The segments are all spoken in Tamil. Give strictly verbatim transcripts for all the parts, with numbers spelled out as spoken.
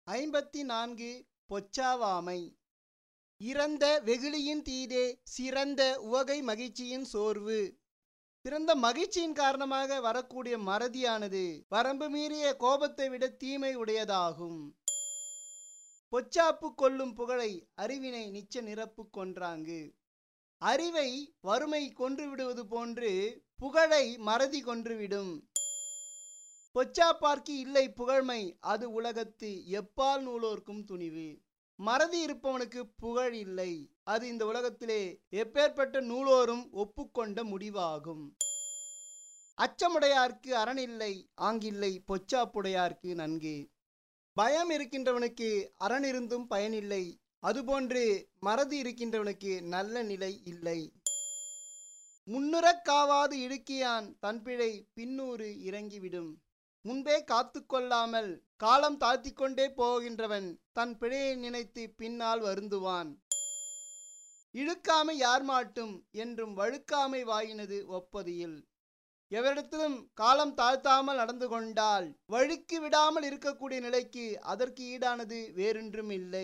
ஐம்பத்தி நான்கு. பொச்சாவாமை. இறந்த வெகுளியின் தீதே சிறந்த உவகை மகிழ்ச்சியின் சோர்வு. சிறந்த மகிழ்ச்சியின் காரணமாக வரக்கூடிய மறதியானது வரம்பு மீறிய கோபத்தை விட தீமை உடையதாகும். பொச்சாப்பு கொள்ளும் புகழை அறிவினை நிச்ச நிரப்பு கொன்றாங்கு. அறிவை வறுமை கொன்று விடுவது போன்று புகழை மறதி கொன்றுவிடும். பொச்சாப்பார்க்கு இல்லை புகழ்மை, அது உலகத்து எப்பால் நூலோர்க்கும் துணிவு. மறதி இருப்பவனுக்கு புகழ் இல்லை, அது இந்த உலகத்திலே எப்பேற்பட்ட நூலோரும் ஒப்புக்கொண்ட முடிவாகும். அச்சமுடையார்க்கு அறனில்லை, ஆங்கில்லை பொச்சாப்புடையார்க்கு நன்கு. பயம் இருக்கின்றவனுக்கு அரண் இருந்தும் பயனில்லை, அதுபோன்று மறதி இருக்கின்றவனுக்கு நல்ல நிலை இல்லை. முன்னுறக் காவாது இடுக்கியான் தன்பிழை பின்னூறு இறங்கிவிடும். முன்பே காத்து கொள்ளாமல் காலம் தாழ்த்தி கொண்டே போகின்றவன் தன் பிழையை நினைத்து பின்னால் வருந்துவான். இழுக்காமை யார் மாட்டும் என்றும் வழுக்காமை வாயினது ஒப்பதியில். எவரிடத்திலும் காலம் தாழ்த்தாமல் நடந்து கொண்டால் வழுக்கி விடாமல் இருக்கக்கூடிய நிலைக்கு அதற்கு ஈடானது வேறொன்றும் இல்லை.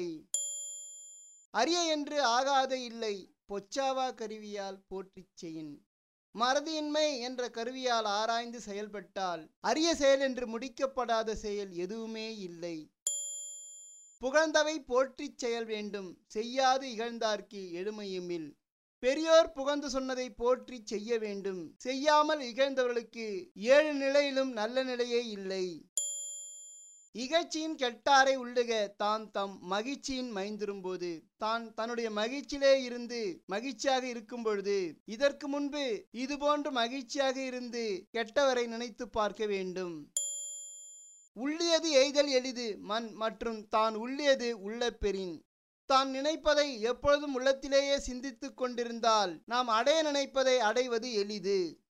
அரிய என்று ஆகாத இல்லை, பொச்சாவா கருவியால் போற்றிச் செயின். மறதியின்மை என்ற கருவியால் ஆராய்ந்து செயல்பட்டால் அரிய செயல் என்று முடிக்கப்படாத செயல் எதுவுமே இல்லை. புகழ்ந்தவை போற்றிச் செயல் வேண்டும், செய்யாது இகழ்ந்தார்க்கு எழுமையுமில். பெரியோர் புகழ்ந்து சொன்னதை போற்றி செய்ய வேண்டும், செய்யாமல் இகழ்ந்தவர்களுக்கு ஏழு நிலையிலும் நல்ல நிலையே இல்லை. இகழ்ச்சியின் கெட்டாரை உள்ளுக தான் தம் மகிழ்ச்சியின் மைந்திரும்போது. தான் தன்னுடைய மகிழ்ச்சியிலே இருந்து மகிழ்ச்சியாக இருக்கும் பொழுது இதற்கு முன்பு இதுபோன்று மகிழ்ச்சியாக இருந்து கெட்டவரை நினைத்து பார்க்க வேண்டும். உள்ளியது எய்தல் எளிது மண் மற்றும் தான் உள்ளியது உள்ள பெறின். தான் நினைப்பதை எப்பொழுதும் உள்ளத்திலேயே சிந்தித்து கொண்டிருந்தால் நாம் அடைய நினைப்பதை அடைவது எளிது.